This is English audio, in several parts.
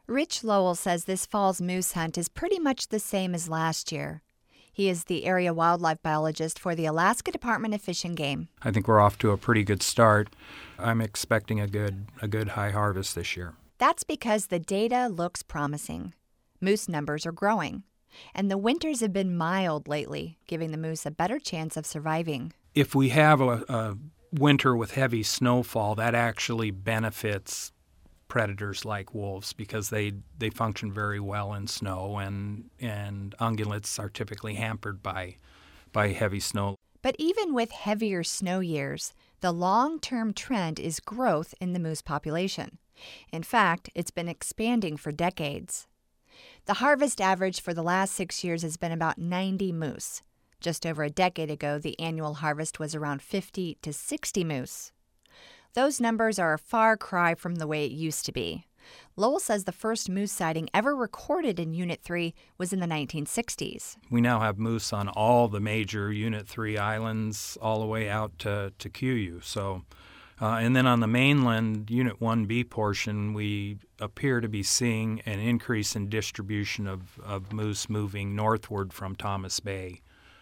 Rich Lowell says this fall's moose hunt is pretty much the same as last year. He is the area wildlife biologist for the Alaska Department of Fish and Game. I think we're off to a pretty good start. I'm expecting a good high harvest this year. That's because the data looks promising. Moose numbers are growing, and the winters have been mild lately, giving the moose a better chance of surviving. If we have a winter with heavy snowfall, that actually benefits predators like wolves because they function very well in snow, and ungulates are typically hampered by heavy snow. But even with heavier snow years, the long-term trend is growth in the moose population. In fact, it's been expanding for decades. The harvest average for the last 6 years has been about 90 moose. Just over a decade ago, the annual harvest was around 50 to 60 moose. Those numbers are a far cry from the way it used to be. Lowell says the first moose sighting ever recorded in Unit 3 was in the 1960s. We now have moose on all the major Unit 3 islands all the way out to Kuyu. So, and then on the mainland, Unit 1B portion, we appear to be seeing an increase in distribution of moose moving northward from Thomas Bay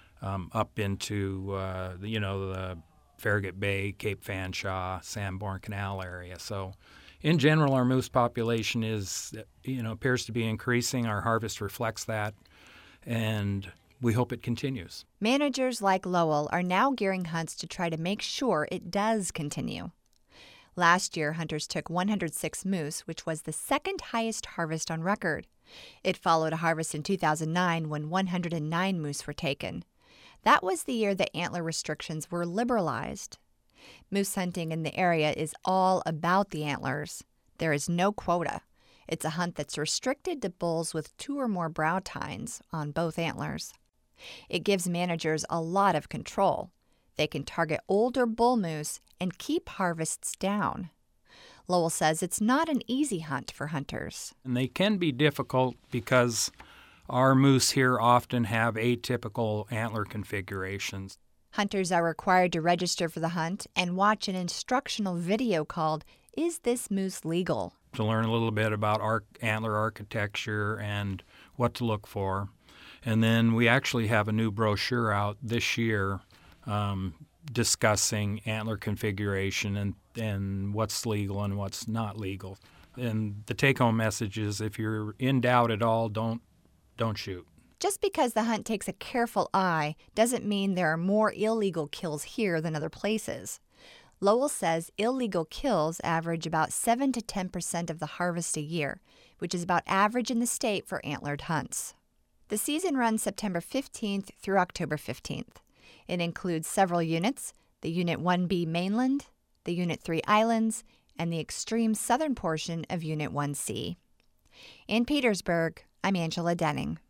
up into, the Farragut Bay, Cape Fanshawe, Sanborn Canal area. So in general, our moose population appears to be increasing. Our harvest reflects that, and we hope it continues. Managers like Lowell are now gearing hunts to try to make sure it does continue. Last year, hunters took 106 moose, which was the second highest harvest on record. It followed a harvest in 2009 when 109 moose were taken. That was the year the antler restrictions were liberalized. Moose hunting in the area is all about the antlers. There is no quota. It's a hunt that's restricted to bulls with 2 or more brow tines on both antlers. It gives managers a lot of control. They can target older bull moose and keep harvests down. Lowell says it's not an easy hunt for hunters. And they can be difficult because our moose here often have atypical antler configurations. Hunters are required to register for the hunt and watch an instructional video called Is This Moose Legal? To learn a little bit about antler architecture and what to look for. And then we actually have a new brochure out this year discussing antler configuration and what's legal and what's not legal. And the take-home message is if you're in doubt at all, don't shoot. Just because the hunt takes a careful eye doesn't mean there are more illegal kills here than other places. Lowell says illegal kills average about 7 to 10% of the harvest a year, which is about average in the state for antlered hunts. The season runs September 15th through October 15th. It includes several units, the Unit 1B mainland, the Unit 3 islands, and the extreme southern portion of Unit 1C. In Petersburg, I'm Angela Denning.